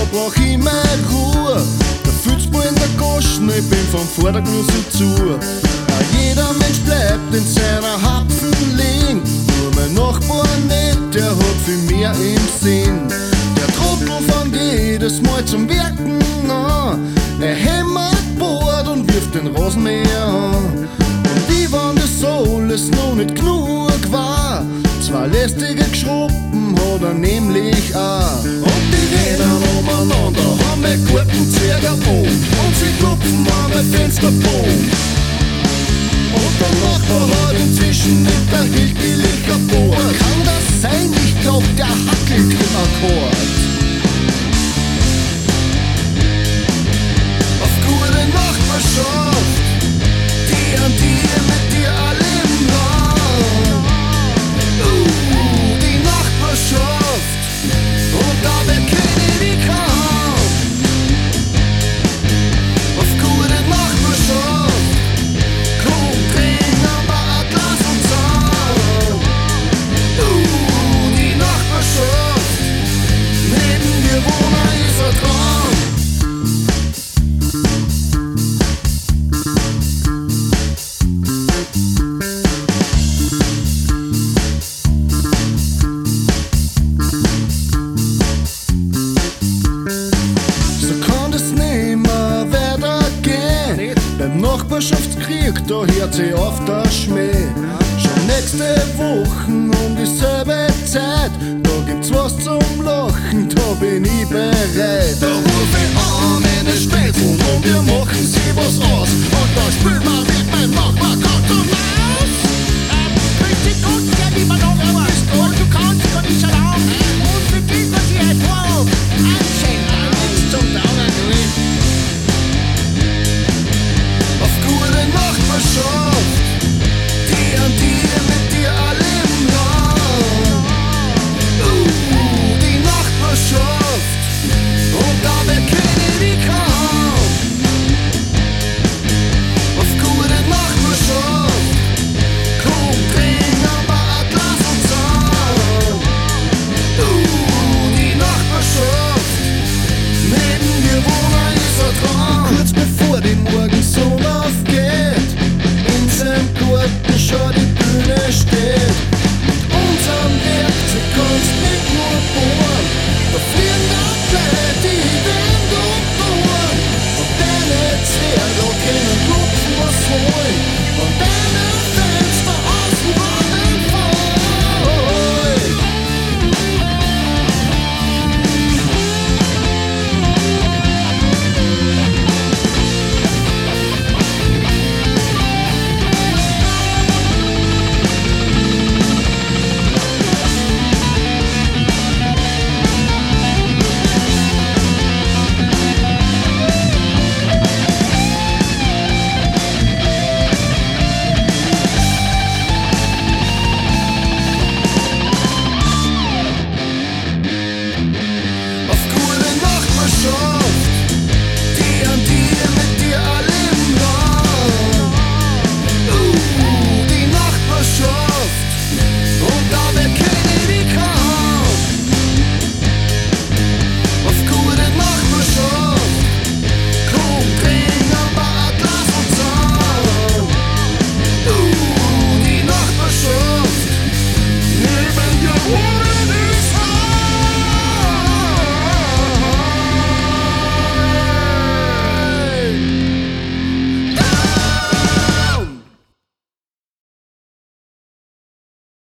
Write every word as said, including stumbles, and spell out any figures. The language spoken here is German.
brauch ich meine Ruhe. Der Fußball in der Goschen, ich bin vom Vortag nur so zu. Ja, jeder Mensch bleibt in seiner Hapfen liegen, nur mein Nachbar nicht, der hat viel mehr im Sinn. Der Trottel fängt jedes Mal zum Werken an, er hämmert, bohrt und wirft den Rasenmäher an. Und wie wenn das alles noch nicht genug war, zwei lästige Geschruppen hat er nämlich auch. Und die rennen umeinander, haben einen guten Zwergerbogen und sie klopfen an mein Fensterbogen. Und der Nachbar hat inzwischen nicht der hillbilliger Bohr. Kann das sein? Ich glaub, der hackelt im Akkord. Auf gute Nachbarschaft, die an dir mit dir alle im Land. Uh, die Nachbarschaft, und dabei kenne ich die kaum. Auf gute Nachbarschaft, komm, trinken wir ein Glas und Sand. Uh, die Nachbarschaft, neben mir wohnen ist ein Traum. Beim Nachbarschaftskrieg, da hört sich auf der Schmäh. Schon nächste Woche um dieselbe Zeit, da gibt's was zum Lachen, da bin ich bereit. Da ruf ich an meine Spätzle und wir machen sie was aus. Und da spielt man mit meinem Nachbar Katt und Maus. Grüß dich Gott, ja lieber Nachbar. Und du kannst gar nicht schauen. Und vergiss, was ich heute vorhab. Anschenken, nichts zum Dauern, du. Auf gute Nachbarschaft, die an dir mit dir alle im Land. Uh, die Nachbarschaft, und dabei kenne ich die kaum. Auf gute Nachbarschaft, komm, trinken wir ein Glas und Sand. Uh, die Nachbarschaft, neben mir wohnen ist ein Traum. Kurz bevor die Morgensonne aufgeht, in seinem Garten schon die Bühne steht.